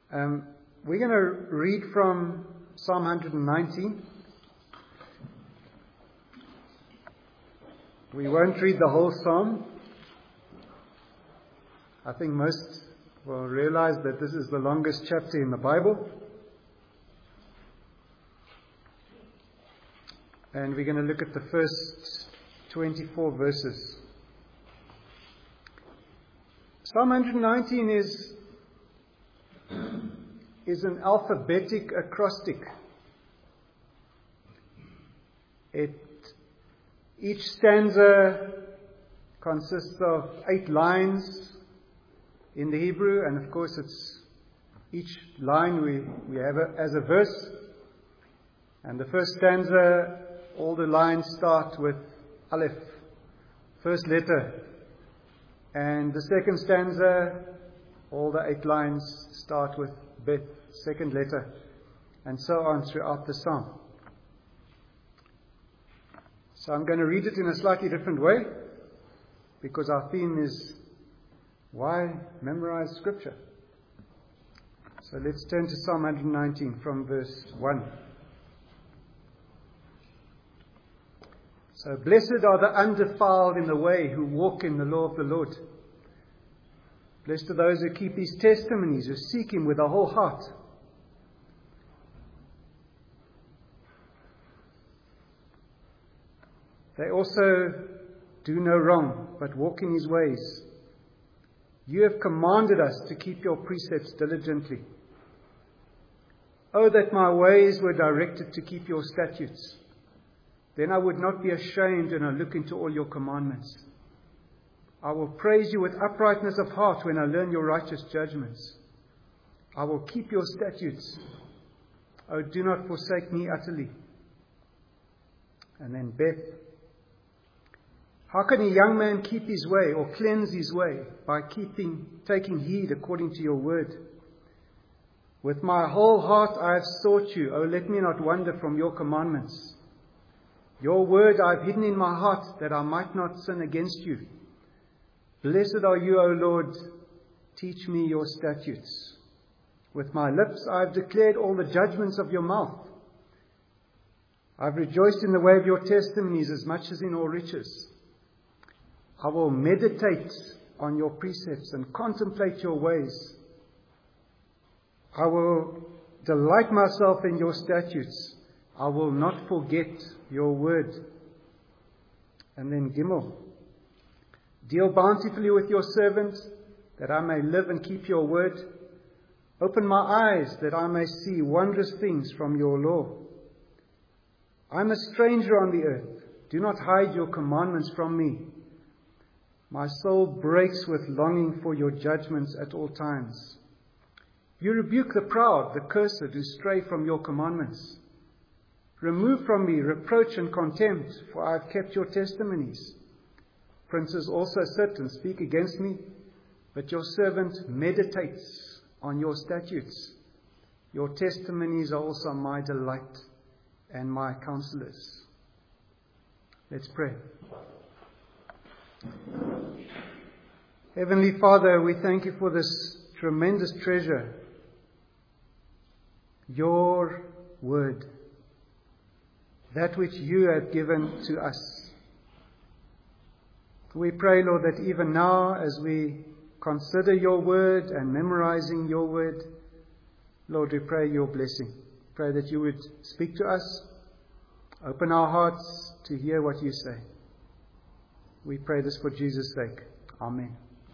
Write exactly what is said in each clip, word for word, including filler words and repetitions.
Um, we're going to read from Psalm one nineteen. We won't read the whole psalm. I think most will realize that this is the longest chapter in the Bible. And we're going to look at the first twenty-four verses. Psalm one nineteen is, is an alphabetic acrostic. It, each stanza consists of eight lines in the Hebrew, and of course it's each line we, we have a, as a verse. And the first stanza, all the lines start with Aleph, first letter. And the second stanza, all the eight lines start with Bet, second letter. And so on throughout the psalm. So I'm going to read it in a slightly different way, because our theme is why memorize Scripture. So let's turn to Psalm one nineteen from verse one. So, blessed are the undefiled in the way who walk in the law of the Lord. Blessed are those who keep His testimonies, who seek Him with a whole heart. They also do no wrong, but walk in His ways. You have commanded us to keep your precepts diligently. Oh, that my ways were directed to keep your statutes. Then I would not be ashamed when I look into all your commandments. I will praise you with uprightness of heart when I learn your righteous judgments. I will keep your statutes. Oh, do not forsake me utterly. And then Beth. How can a young man keep his way or cleanse his way? By keeping, taking heed according to your word. With my whole heart I have sought you. Oh, let me not wander from your commandments. Your word I have hidden in my heart, that I might not sin against you. Blessed are you, O Lord. Teach me your statutes. With my lips I have declared all the judgments of your mouth. I have rejoiced in the way of your testimonies as much as in all riches. I will meditate on your precepts and contemplate your ways. I will delight myself in your statutes. I will not forget your word. And then Gimel. Deal bountifully with your servant, that I may live and keep your word. Open my eyes, that I may see wondrous things from your law. I am a stranger on the earth. Do not hide your commandments from me. My soul breaks with longing for your judgments at all times. You rebuke the proud, the cursed, who stray from your commandments. Remove from me reproach and contempt, for I have kept your testimonies. Princes also sit and speak against me, but your servant meditates on your statutes. Your testimonies are also my delight and my counselors. Let's pray. Heavenly Father, we thank you for this tremendous treasure, your word, that which you have given to us. We pray, Lord, that even now as we consider your word and memorizing your word, Lord, we pray your blessing. Pray that you would speak to us, open our hearts to hear what you say. We pray this for Jesus' sake. Amen.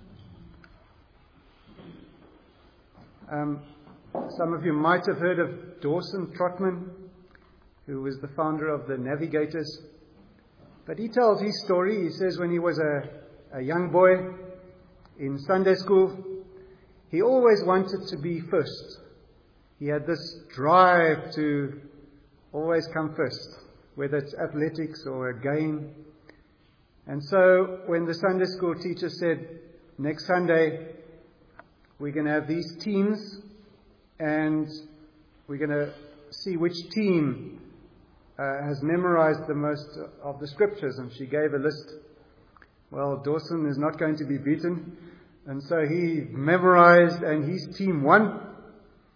Um, some of you might have heard of Dawson Trotman, who was the founder of the Navigators. But he tells his story. He says when he was a, a young boy in Sunday school, he always wanted to be first. He had this drive to always come first, whether it's athletics or a game. And so when the Sunday school teacher said, next Sunday, we're going to have these teams, and we're going to see which team uh, has memorized the most of the scriptures. And she gave a list. Well, Dawson is not going to be beaten. And so he memorized, and his team won.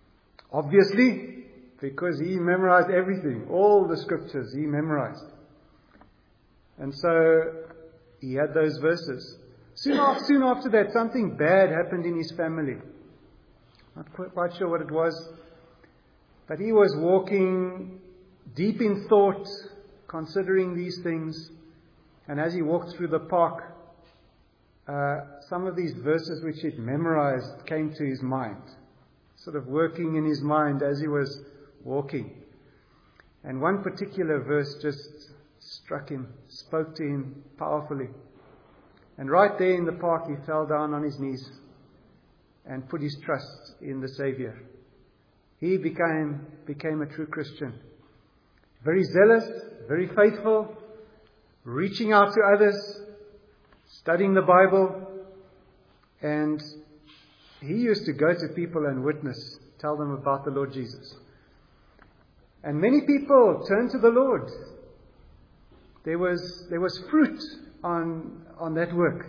Obviously, because he memorized everything. All the scriptures he memorized. And so he had those verses. Soon after, soon after that, something bad happened in his family. Not quite, quite sure what it was. But he was walking deep in thought, considering these things. And as he walked through the park, uh, some of these verses which he'd memorized came to his mind. Sort of working in his mind as he was walking. And one particular verse just struck him, spoke to him powerfully. And right there in the park, he fell down on his knees and put his trust in the Savior. He became, became a true Christian. Very zealous, very faithful, reaching out to others, studying the Bible. And he used to go to people and witness, tell them about the Lord Jesus. And many people turned to the Lord. There was, there was fruit on, on that work.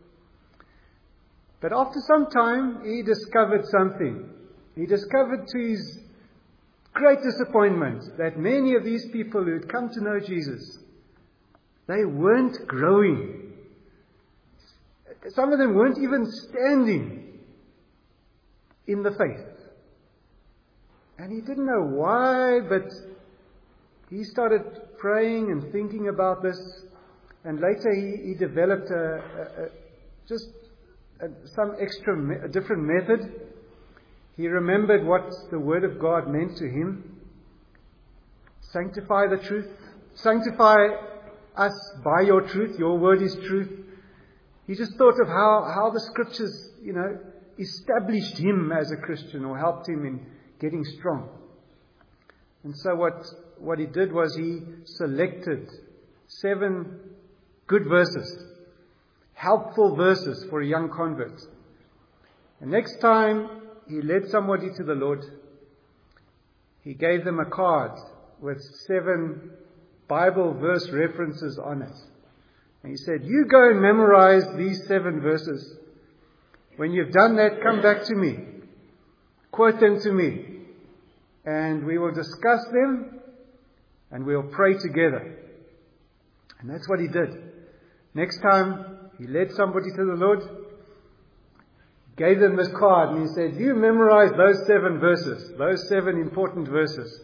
But after some time, he discovered something. He discovered to his great disappointment that many of these people who had come to know Jesus, they weren't growing. Some of them weren't even standing in the faith. And he didn't know why, but he started praying and thinking about this. And later he, he developed a, a, a, just a, some extra, me, a different method. He remembered what the Word of God meant to him. Sanctify the truth. Sanctify us by your truth. Your Word is truth. He just thought of how, how the Scriptures, you know, established him as a Christian or helped him in getting strong. And so what, what he did was he selected seven good verses, helpful verses for a young convert. And next time he led somebody to the Lord, he gave them a card with seven Bible verse references on it. And he said, you go and memorize these seven verses. When you've done that, come back to me. Quote them to me. And we will discuss them and we'll pray together. And that's what he did. Next time he led somebody to the Lord, gave them this card and he said, you memorize those seven verses, those seven important verses.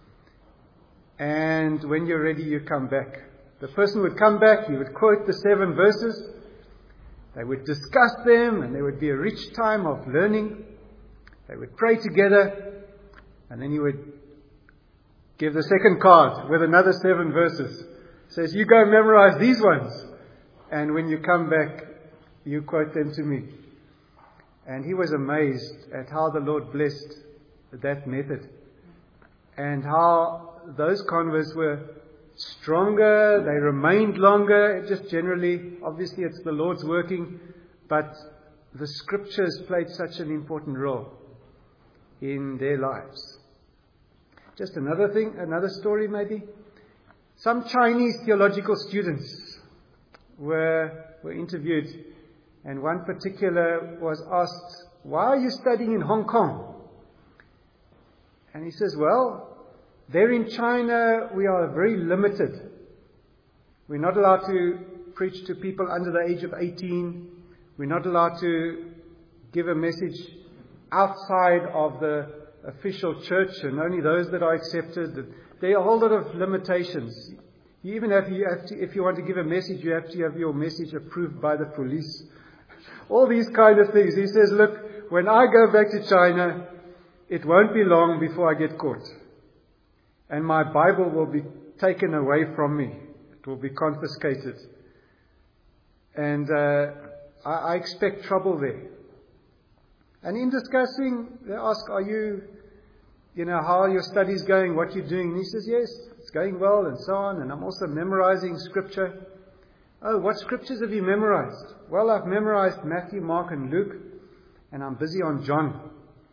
And when you're ready, you come back. The person would come back, he would quote the seven verses, they would discuss them, and there would be a rich time of learning. They would pray together. And then he would give the second card with another seven verses. Says, you go memorize these ones. And when you come back, you quote them to me. And he was amazed at how the Lord blessed that method. And how those converts were stronger, they remained longer. Just generally, obviously it's the Lord's working. But the Scriptures played such an important role in their lives. Just another thing, another story maybe. Some Chinese theological students were, were interviewed, and one particular was asked, why are you studying in Hong Kong? And he says, well, there in China we are very limited. We're not allowed to preach to people under the age of eighteen. We're not allowed to give a message outside of the official church, and only those that are accepted. There are a whole lot of limitations. You even have, you have to, if you want to give a message, you have to have your message approved by the police. All these kind of things. He says, look, when I go back to China, it won't be long before I get caught. And my Bible will be taken away from me. It will be confiscated. And uh, I, I expect trouble there. And in discussing, they ask, are you, you know, how are your studies going, what you're doing? And he says, yes, it's going well, and so on. And I'm also memorizing Scripture. Oh, what Scriptures have you memorized? Well, I've memorized Matthew, Mark, and Luke, and I'm busy on John.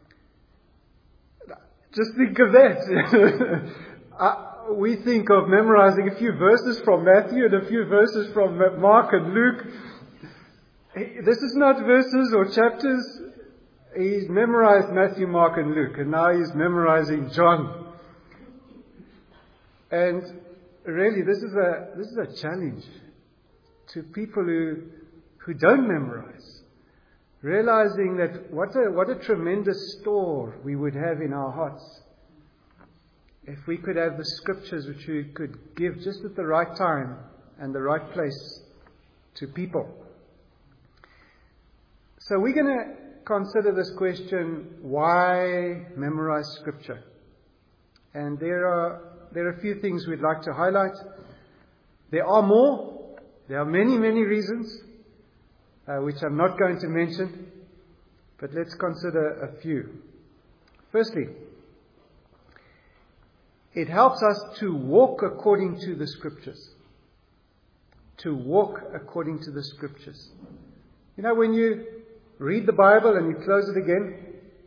Just think of that. uh, we think of memorizing a few verses from Matthew and a few verses from Mark and Luke. This is not verses or chapters. he's memorized Matthew, Mark, and Luke, and now he's memorizing John. And really, this is a this is a challenge to people who who don't memorize, realizing that what a what a tremendous store we would have in our hearts if we could have the scriptures which we could give just at the right time and the right place to people. So we're going to consider this question: why memorize scripture? And there are there are a few things we'd like to highlight. There are more. There are many, many reasons, uh, which I'm not going to mention, but let's consider a few. Firstly, it helps us to walk according to the Scriptures. To walk according to the Scriptures. You know, when you read the Bible and you close it again,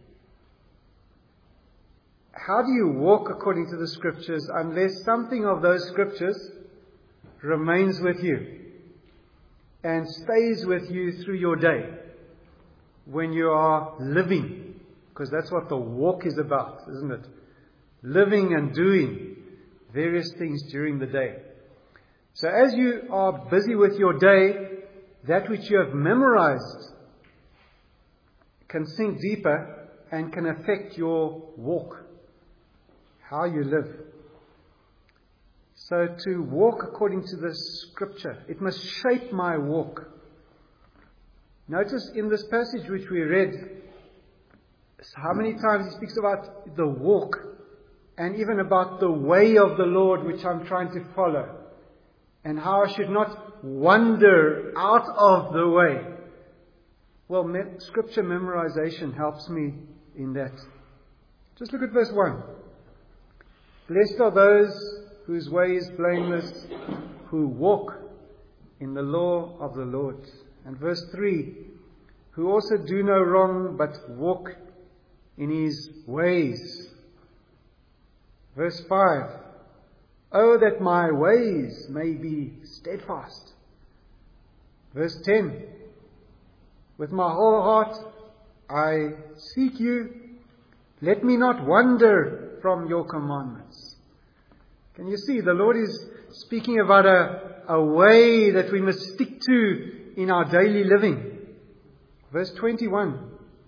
how do you walk according to the Scriptures unless something of those Scriptures remains with you and stays with you through your day when you are living? Because that's what the walk is about, isn't it? Living and doing various things during the day. So as you are busy with your day, that which you have memorized can sink deeper and can affect your walk, how you live. So to walk according to the Scripture, it must shape my walk. Notice in this passage which we read, how many times he speaks about the walk and even about the way of the Lord which I'm trying to follow, and how I should not wander out of the way. Well, me- Scripture memorization helps me in that. Just look at verse one. Blessed are those whose way is blameless, who walk in the law of the Lord. And verse three, who also do no wrong, but walk in his ways. Verse five, oh, that my ways may be steadfast. Verse ten, with my whole heart I seek you. Let me not wander from your commandments. Can you see? The Lord is speaking about a, a way that we must stick to in our daily living. Verse twenty-one.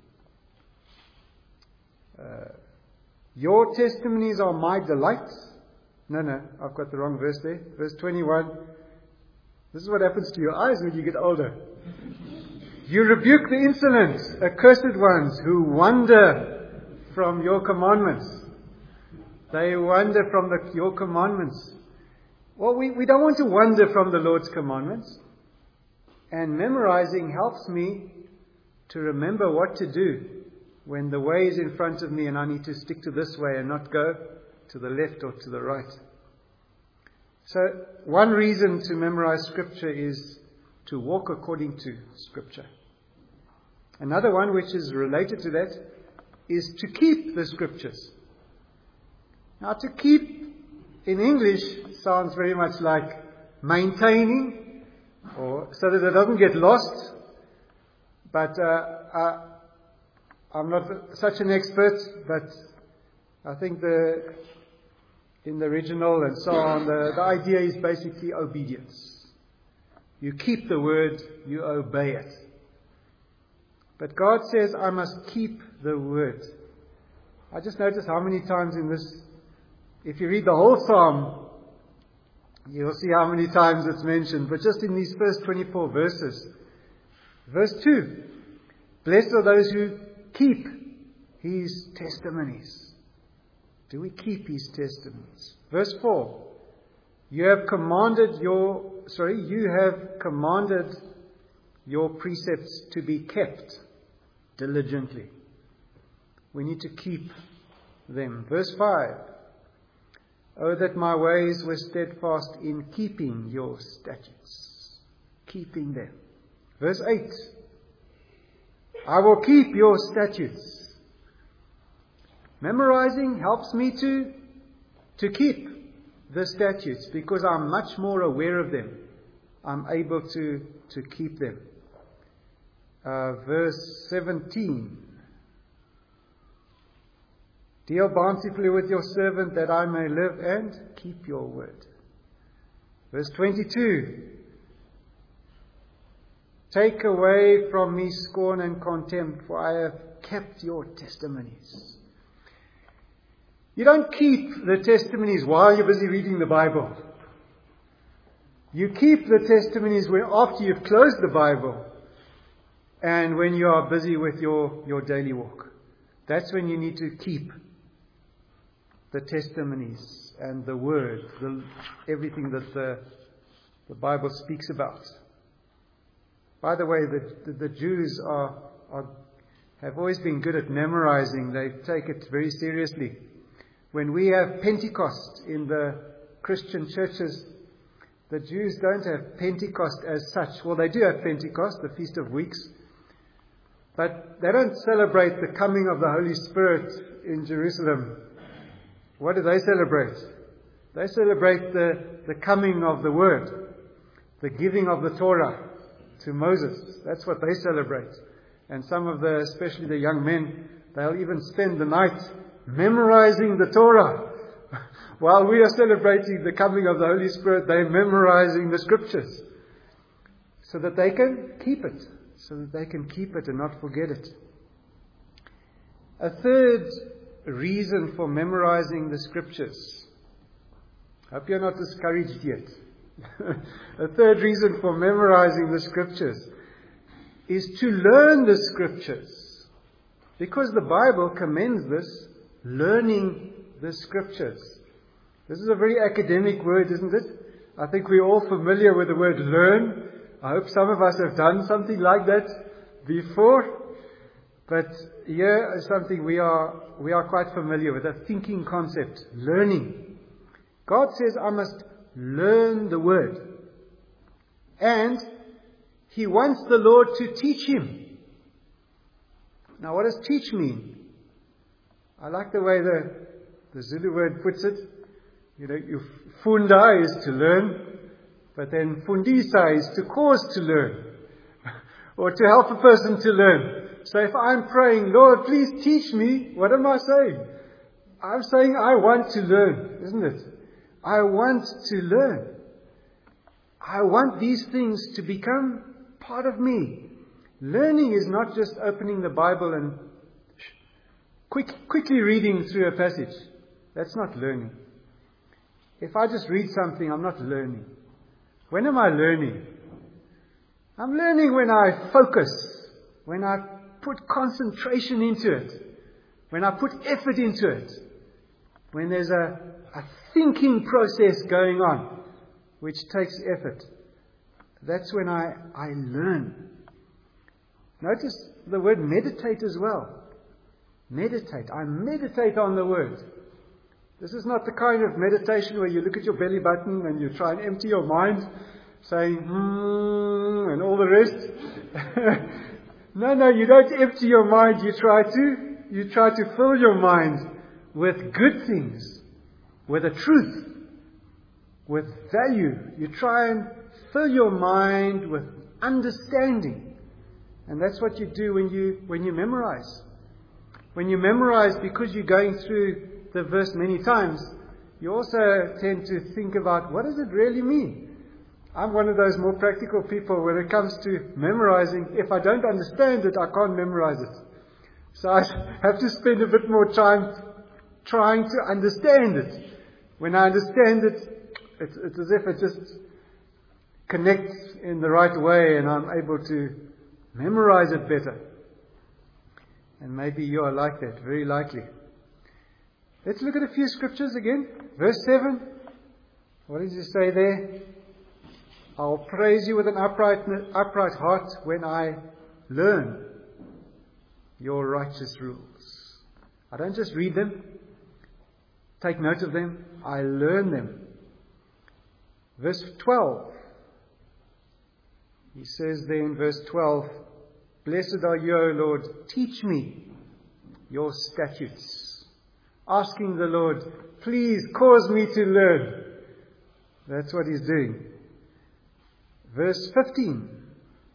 Uh, your testimonies are my delight. No, no, I've got the wrong verse there. Verse twenty-one. This is what happens to your eyes when you get older. You rebuke the insolent, accursed ones who wander from your commandments. They wander from the, your commandments. Well, we, we don't want to wander from the Lord's commandments. And memorizing helps me to remember what to do when the way is in front of me and I need to stick to this way and not go to the left or to the right. So, one reason to memorize Scripture is to walk according to Scripture. Another one which is related to that is to keep the Scriptures. Now, to keep in English sounds very much like maintaining, or so that it doesn't get lost. But uh, uh, I'm not such an expert, but I think the in the original and so on, the, the idea is basically obedience. You keep the word, you obey it. But God says, I must keep the word. I just noticed how many times in this, if you read the whole psalm, you'll see how many times it's mentioned. But just in these first twenty-four verses. Verse two. Blessed are those who keep his testimonies. Do we keep his testimonies? Verse four. You have commanded your, sorry, you have commanded your precepts to be kept diligently. We need to keep them. Verse five. Oh, that my ways were steadfast in keeping your statutes. Keeping them. Verse eight. I will keep your statutes. Memorizing helps me to, to keep the statutes because I'm much more aware of them. I'm able to, to keep them. Uh, verse seventeen. Deal bountifully with your servant that I may live and keep your word. Verse twenty-two. Take away from me scorn and contempt, for I have kept your testimonies. You don't keep the testimonies while you're busy reading the Bible. You keep the testimonies when, after you've closed the Bible and when you are busy with your, your daily walk. That's when you need to keep the testimonies and the word, the, everything that the, the Bible speaks about. By the way, the, the, the Jews are, are have always been good at memorizing. They take it very seriously. When we have Pentecost in the Christian churches, the Jews don't have Pentecost as such. Well, they do have Pentecost, the Feast of Weeks, but they don't celebrate the coming of the Holy Spirit in Jerusalem. What do they celebrate? They celebrate the, the coming of the Word, the giving of the Torah to Moses. That's what they celebrate. And some of the, especially the young men, they'll even spend the night memorizing the Torah. While we are celebrating the coming of the Holy Spirit, they're memorizing the Scriptures so that they can keep it, so that they can keep it and not forget it. A third reason for memorizing the Scriptures. I hope you're not discouraged yet. A third reason for memorizing the Scriptures is to learn the Scriptures. Because the Bible commends this, learning the Scriptures. This is a very academic word, isn't it? I think we're all familiar with the word learn. I hope some of us have done something like that before. But here is something we are, we are quite familiar with, a thinking concept, learning. God says, I must learn the word. And He wants the Lord to teach him. Now, what does teach mean? I like the way the, the Zulu word puts it. You know, you funda is to learn, but then fundisa is to cause to learn, or to help a person to learn. So if I'm praying, Lord, please teach me, what am I saying? I'm saying I want to learn, isn't it? I want to learn. I want these things to become part of me. Learning is not just opening the Bible and quick, quickly reading through a passage. That's not learning. If I just read something, I'm not learning. When am I learning? I'm learning when I focus, when I put concentration into it, when I put effort into it, when there's a, a thinking process going on, which takes effort. That's when I, I learn. Notice the word meditate as well. Meditate. I meditate on the word. This is not the kind of meditation where you look at your belly button and you try and empty your mind, saying, hmm, and all the rest. no, no, you don't empty your mind. You try to, you try to fill your mind with good things, with a truth, with value. You try and fill your mind with understanding. And that's what you do when you, when you memorize. When you memorize, because you're going through the verse many times, you also tend to think about, what does it really mean? I'm one of those more practical people when it comes to memorizing. If I don't understand it, I can't memorize it. So I have to spend a bit more time trying to understand it. When I understand it, it's, it's as if it just connects in the right way and I'm able to memorize it better. And maybe you are like that, very likely. Let's look at a few scriptures again. Verse seven. What does it say there? I'll praise you with an upright, upright heart when I learn your righteous rules. I don't just read them, take note of them, I learn them. Verse twelve. He says there in verse twelve, Blessed are you, O Lord, teach me your statutes. Asking the Lord, please cause me to learn. That's what he's doing. Verse fifteen.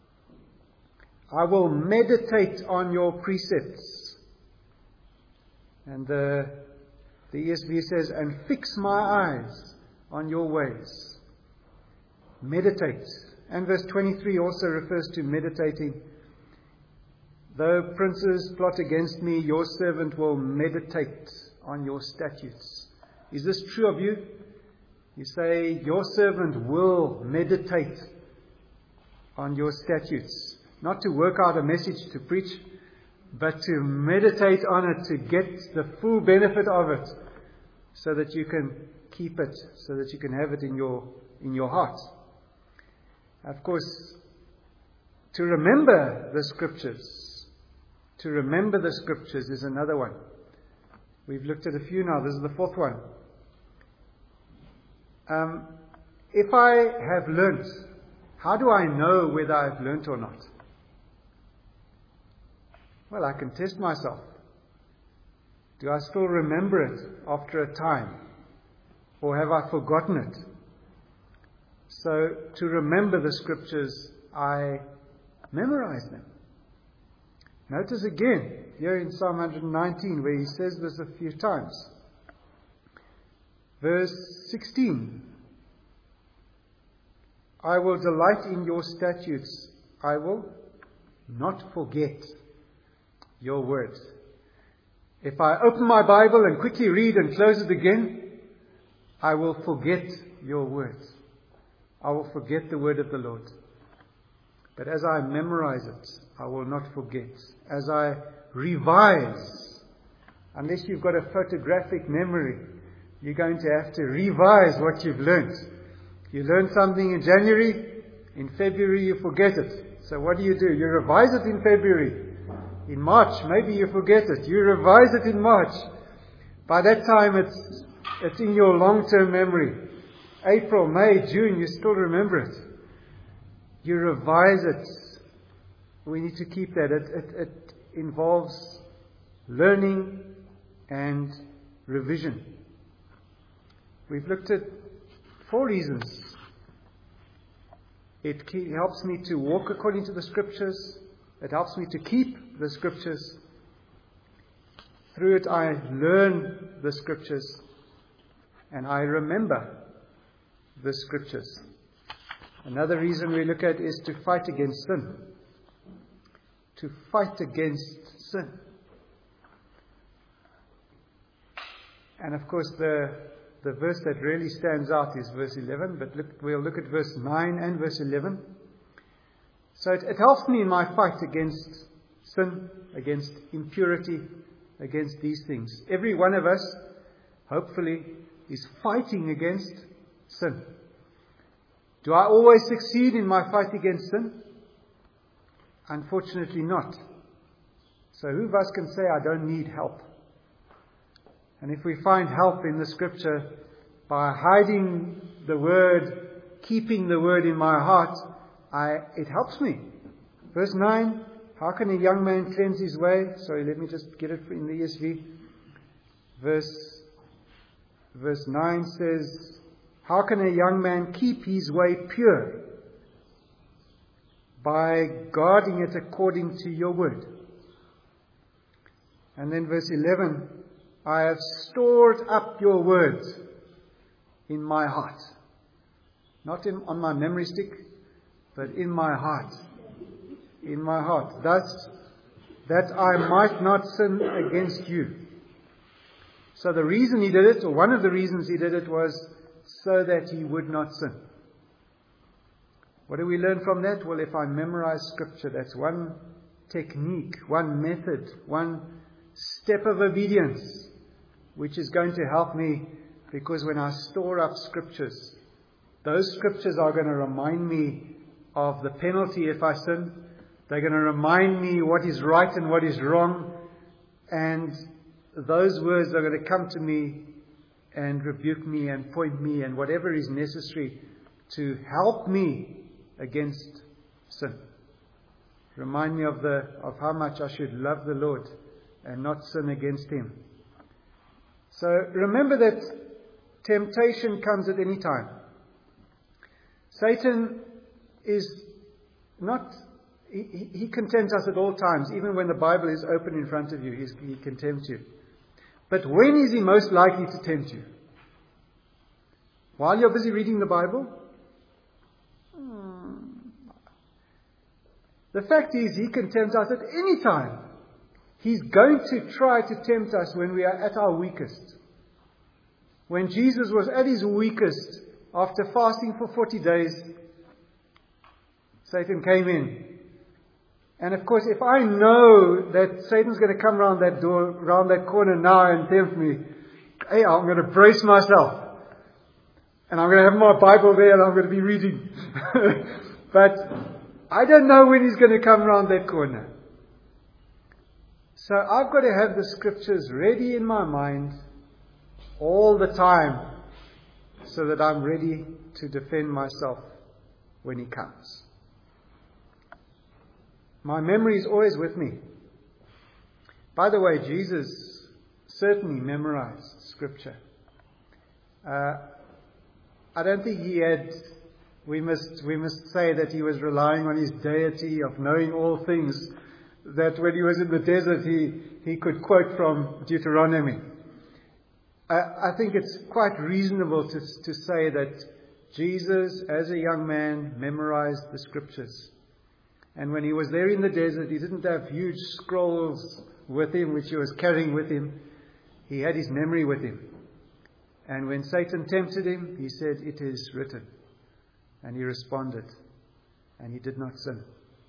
I will meditate on your precepts. And the, the E S V says, and fix my eyes on your ways. Meditate. And verse twenty-three also refers to meditating. Though princes plot against me, your servant will meditate on your statutes. Is this true of you? You say, your servant will meditate on your statutes. Not to work out a message to preach, but to meditate on it, to get the full benefit of it, so that you can keep it, so that you can have it in your in your heart. Of course, to remember the Scriptures, to remember the Scriptures is another one. We've looked at a few now. This is the fourth one. Um, if I have learnt, how do I know whether I've learnt or not? Well, I can test myself. Do I still remember it after a time? Or have I forgotten it? So, to remember the Scriptures, I memorize them. Notice again, here in Psalm one nineteen, where he says this a few times. Verse sixteen. I will delight in your statutes. I will not forget your word. If I open my Bible and quickly read and close it again, I will forget your words. I will forget the word of the Lord. But as I memorize it, I will not forget. As I revise, unless you've got a photographic memory, you're going to have to revise what you've learnt. You learn something in January, in February you forget it. So what do you do? You revise it in February. In March, maybe you forget it. You revise it in March. By that time, it's it's in your long-term memory. April, May, June, you still remember it. You revise it. We need to keep that. It, it, it involves learning and revision. We've looked at four reasons. It ke- helps me to walk according to the Scriptures. It helps me to keep the Scriptures. Through it I learn the Scriptures. And I remember the Scriptures. Another reason we look at is to fight against sin. To fight against sin. And of course the, the verse that really stands out is verse eleven. But look, we'll look at verse nine and verse eleven. So it, it helps me in my fight against sin, against impurity, against these things. Every one of us, hopefully, is fighting against sin. Do I always succeed in my fight against sin? Unfortunately not. So who of us can say, I don't need help? And if we find help in the Scripture by hiding the Word, keeping the Word in my heart, I, it helps me. Verse nine, how can a young man cleanse his way? Sorry, let me just get it in the E S V. Verse, verse nine says, how can a young man keep his way pure? By guarding it according to your word. And then verse eleven, I have stored up your words in my heart. Not in, on my memory stick, but in my heart. In my heart. Thus, that I might not sin against you. So the reason he did it, or one of the reasons he did it, was so that he would not sin. What do we learn from that? Well, if I memorize Scripture, that's one technique, one method, one step of obedience, which is going to help me, because when I store up Scriptures, those Scriptures are going to remind me of the penalty if I sin. They're going to remind me what is right and what is wrong. And those words are going to come to me and rebuke me and point me and whatever is necessary to help me against sin. Remind me of the of how much I should love the Lord and not sin against Him. So remember that temptation comes at any time. Satan is not, he, he can tempt us at all times. Even when the Bible is open in front of you, he's, he can tempt you. But when is he most likely to tempt you? While you're busy reading the Bible? Hmm. The fact is, he can tempt us at any time. He's going to try to tempt us when we are at our weakest. When Jesus was at his weakest, after fasting for forty days, Satan came in. And of course, if I know that Satan's going to come round that door, round that corner now and tempt me, hey, I'm going to brace myself. And I'm going to have my Bible there and I'm going to be reading. But I don't know when he's going to come round that corner. So I've got to have the scriptures ready in my mind all the time so that I'm ready to defend myself when he comes. My memory is always with me. By the way, Jesus certainly memorized scripture. Uh, I don't think he had, we must, we must say that he was relying on his deity of knowing all things, that when he was in the desert he, he could quote from Deuteronomy. I, I think it's quite reasonable to, to say that Jesus, as a young man, memorized the scriptures. And when he was there in the desert, he didn't have huge scrolls with him, which he was carrying with him. He had his memory with him. And when Satan tempted him, he said, "It is written." And he responded. And he did not sin.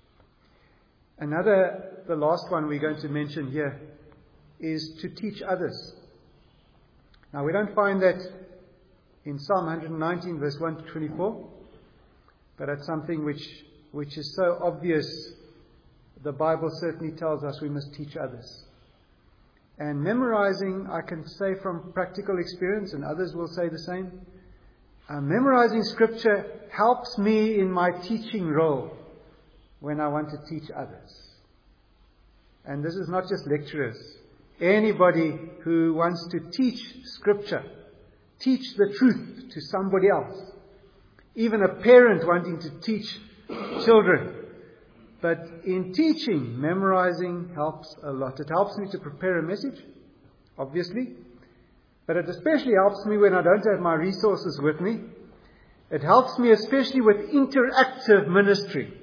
Another, the last one we're going to mention here, is to teach others. Now, we don't find that in Psalm one nineteen, verse one to twenty-four, but it's something which, which is so obvious. The Bible certainly tells us we must teach others. And memorizing, I can say from practical experience, and others will say the same, uh, memorizing scripture helps me in my teaching role when I want to teach others. And this is not just lecturers. Anybody who wants to teach scripture, teach the truth to somebody else. Even a parent wanting to teach children. But in teaching, memorizing helps a lot. It helps me to prepare a message, obviously. But it especially helps me when I don't have my resources with me. It helps me especially with interactive ministry.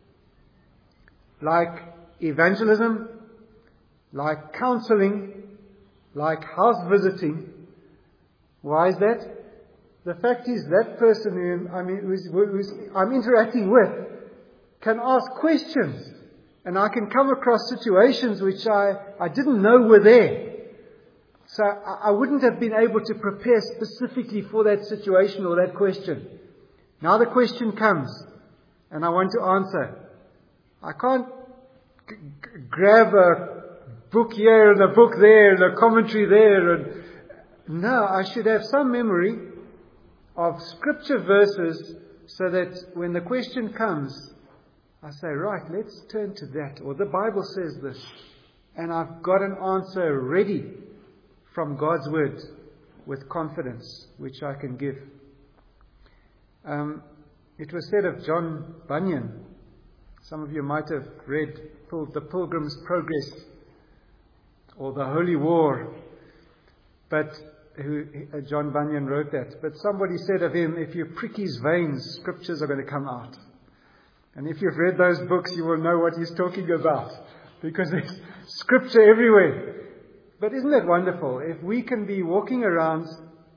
Like evangelism, like counseling, like house visiting. Why is that? The fact is that person who I mean, who's, who's I'm interacting with can ask questions, and I can come across situations which I, I didn't know were there. So I, I wouldn't have been able to prepare specifically for that situation or that question. Now the question comes, and I want to answer. I can't g- g- grab a book here and a book there and a commentary there. And no, I should have some memory of scripture verses so that when the question comes, I say, right, let's turn to that. Or the Bible says this. And I've got an answer ready from God's word with confidence, which I can give. Um, it was said of John Bunyan. Some of you might have read The Pilgrim's Progress or The Holy War. But who, uh, John Bunyan wrote that. But somebody said of him, if you prick his veins, scriptures are going to come out. And if you've read those books, you will know what he's talking about. Because there's scripture everywhere. But isn't that wonderful? If we can be walking around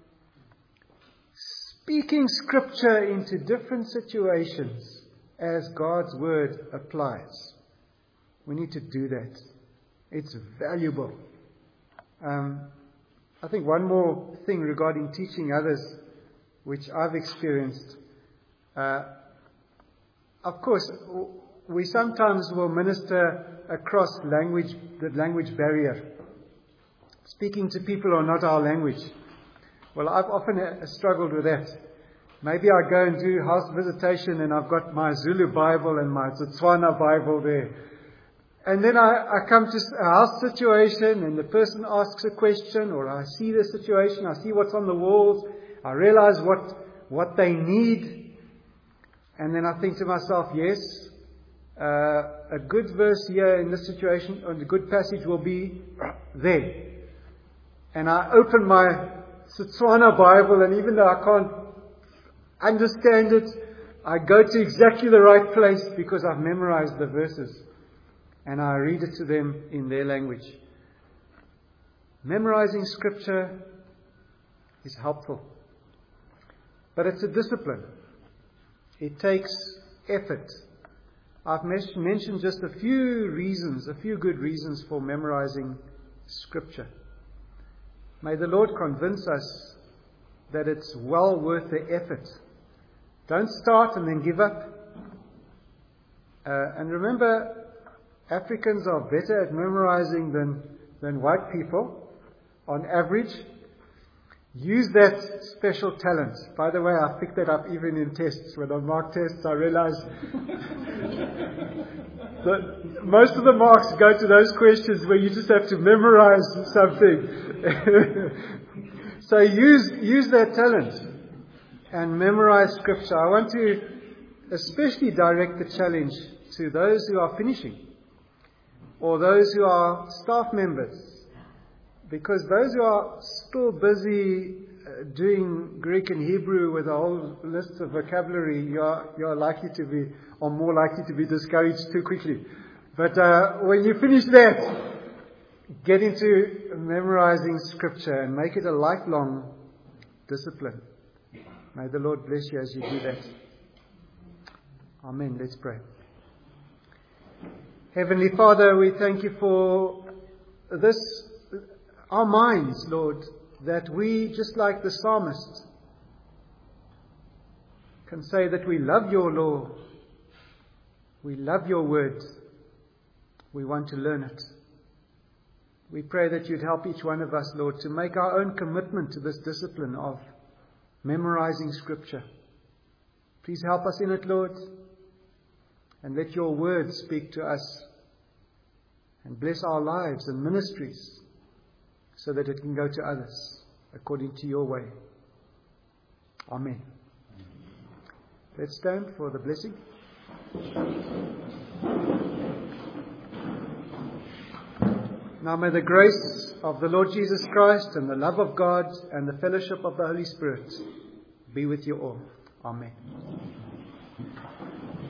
speaking scripture into different situations as God's word applies. We need to do that. It's valuable. Um, I think one more thing regarding teaching others, which I've experienced. Uh, Of course, we sometimes will minister across language, the language barrier. Speaking to people who are not our language. Well, I've often struggled with that. Maybe I go and do house visitation and I've got my Zulu Bible and my Tswana Bible there. And then I, I come to a house situation and the person asks a question, or I see the situation, I see what's on the walls, I realize what, what they need. And then I think to myself, yes, uh, a good verse here in this situation, or a good passage will be there. and I open my Setswana Bible, and even though I can't understand it, I go to exactly the right place because I've memorized the verses, and I read it to them in their language. Memorizing Scripture is helpful, but it's a discipline. It takes effort. I've mentioned just a few reasons, a few good reasons for memorizing Scripture. May the Lord convince us that it's well worth the effort. Don't start and then give up. Uh, and remember, Africans are better at memorizing than, than white people, on average. Use that special talent. By the way, I picked that up even in tests. When I mark tests, I realized that most of the marks go to those questions where you just have to memorize something. So use, use that talent and memorize Scripture. I want to especially direct the challenge to those who are finishing, or those who are staff members, because those who are still busy uh, doing Greek and Hebrew with a whole list of vocabulary, you are, you are likely to be, or more likely to be discouraged too quickly. But uh, when you finish that, get into memorizing Scripture and make it a lifelong discipline. May the Lord bless you as you do that. Amen. Let's pray. Heavenly Father, we thank you for this, our minds, Lord, that we, just like the psalmist, can say that we love your law, we love your word, we want to learn it. We pray that you'd help each one of us, Lord, to make our own commitment to this discipline of memorizing Scripture. Please help us in it, Lord, and let your word speak to us and bless our lives and ministries so that it can go to others according to your way. Amen. Let's stand for the blessing. Now may the grace of the Lord Jesus Christ and the love of God and the fellowship of the Holy Spirit be with you all. Amen.